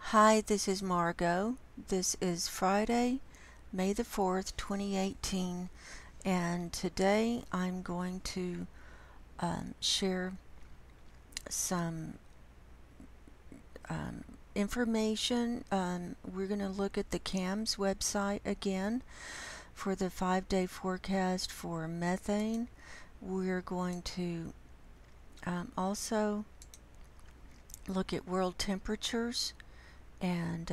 Hi, this is Margot. This is Friday, May the 4th, 2018, and today I'm going to share some information. We're going to look at the CAMS website again for the 5-day forecast for methane. We're going to also look at world temperatures and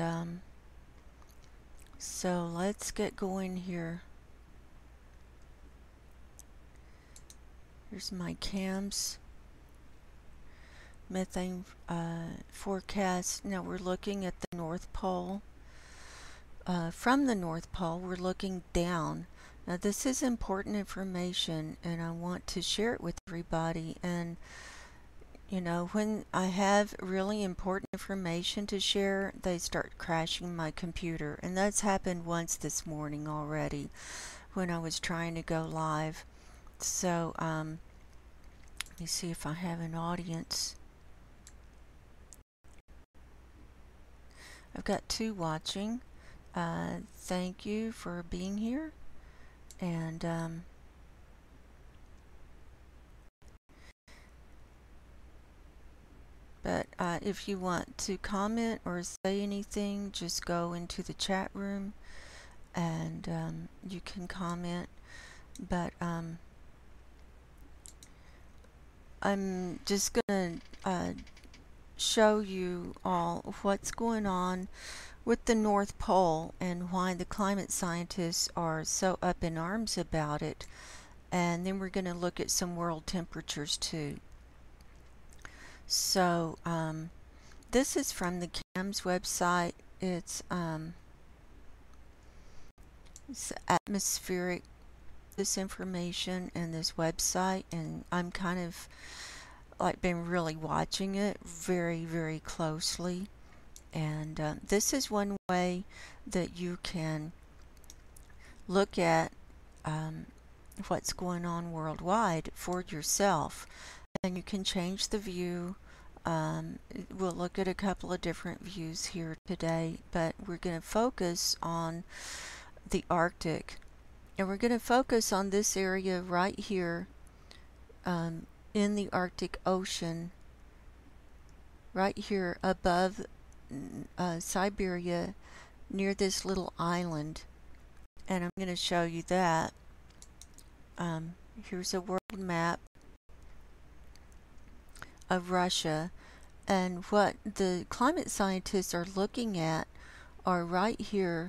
so let's get going here. Here's my CAMS methane forecast. Now we're looking at the North Pole. From the North Pole, we're looking down. Now this is important information and I want to share it with everybody. And you know, when I have really important information to share, they start crashing my computer. And that's happened once this morning already when I was trying to go live. So, let me see if I have an audience. I've got 2 watching. Thank you for being here. And, but if you want to comment or say anything, just go into the chat room and you can comment. But I'm just going to show you all what's going on with the North Pole and why the climate scientists are so up in arms about it. And then we're going to look at some world temperatures too. So this is from the CAMS website. It's atmospheric, this information and this website, and I'm kind of like been really watching it very closely. And this is one way that you can look at what's going on worldwide for yourself, and you can change the view. We'll look at a couple of different views here today, but we're going to focus on the Arctic, and we're going to focus on this area right here in the Arctic Ocean, right here above Siberia, near this little island. And I'm going to show you that. Here's a world map of Russia, and what the climate scientists are looking at are right here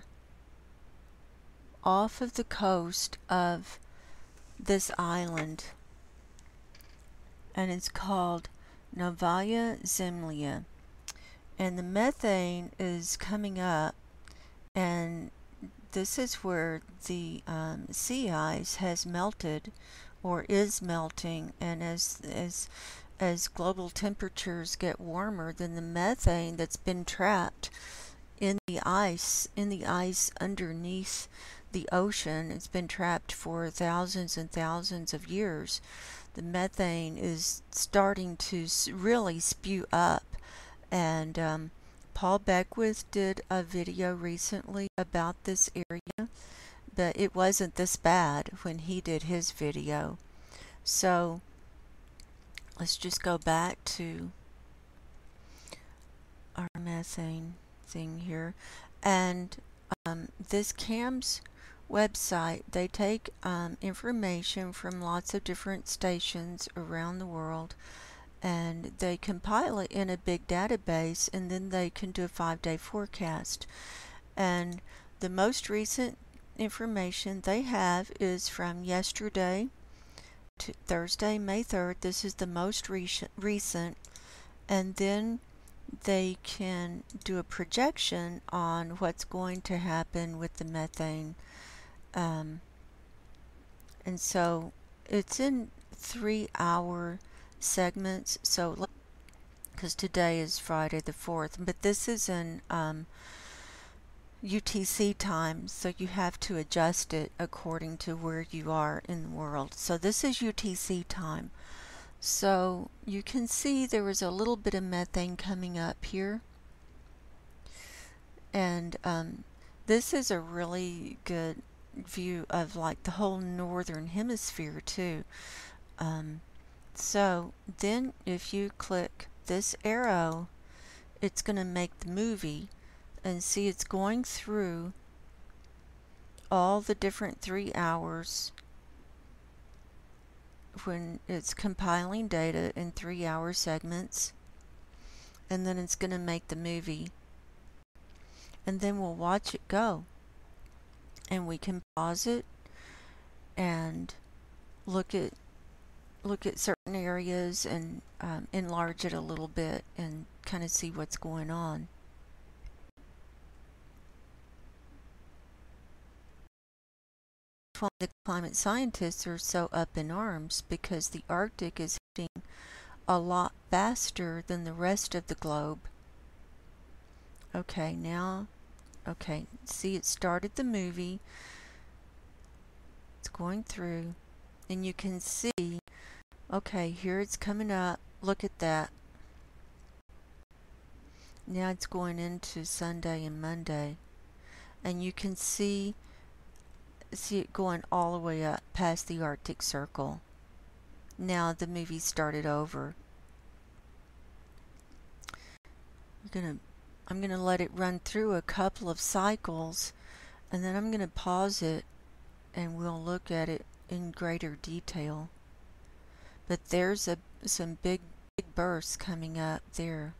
off of the coast of this island, and it's called Novaya Zemlya. And the methane is coming up, and this is where the sea ice has melted or is melting, and as global temperatures get warmer, then the methane that's been trapped in the ice underneath the ocean, it's been trapped for thousands and thousands of years. The methane is starting to really spew up. And Paul Beckwith did a video recently about this area, but it wasn't this bad when he did his video. So let's just go back to our methane thing here. And this CAMS website, they take information from lots of different stations around the world, and they compile it in a big database, and then they can do a 5-day forecast. And the most recent information they have is from yesterday to Thursday, May 3rd. This is the most recent. And then they can do a projection on what's going to happen with the methane. And so it's in 3-hour segments, so because today is Friday the 4th, but this is in UTC time, so you have to adjust it according to where you are in the world. So this is UTC time. So you can see there was a little bit of methane coming up here, And this is a really good view of like the whole northern hemisphere too. So then if you click this arrow, it's going to make the movie, and see it's going through all the different 3 hours when it's compiling data in 3-hour segments, and then it's going to make the movie, and then we'll watch it go, and we can pause it and look at certain areas and enlarge it a little bit and kind of see what's going on. Why the climate scientists are so up in arms, because the Arctic is heating a lot faster than the rest of the globe. Okay, now, okay, see, it started the movie. It's going through, and you can see, okay, here it's coming up. Look at that. Now it's going into Sunday and Monday, and you can see it going all the way up past the Arctic Circle. Now the movie started over. I'm gonna let it run through a couple of cycles, and then I'm gonna pause it and we'll look at it in greater detail. But there's some big bursts coming up there.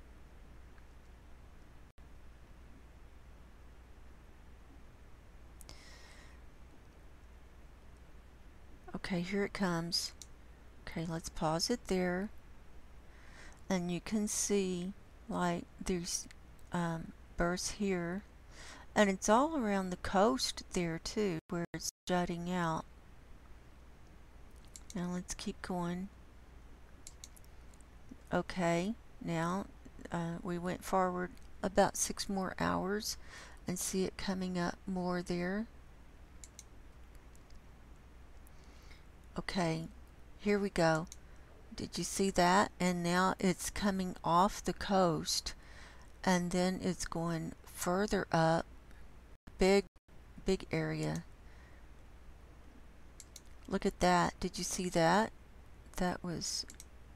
Okay, here it comes. Okay, let's pause it there. And you can see like there's bursts here, and it's all around the coast there too, where it's jutting out. Now let's keep going. Okay, now we went forward about 6 more hours and see it coming up more there. Okay, here we go. Did you see that? And now it's coming off the coast, and then it's going further up. Big area. Look at that. Did you see that? That was...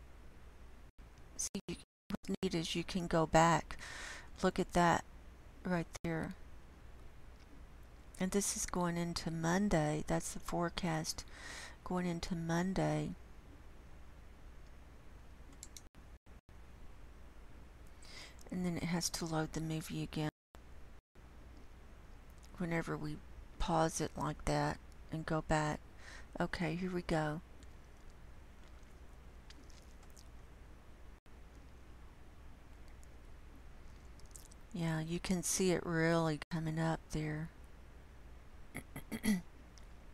See, what's neat is you can go back. Look at that right there. And this is going into Monday. That's the forecast going into Monday. And then it has to load the movie again whenever we pause it like that and go back. Okay, here we go. Yeah, you can see it really coming up there.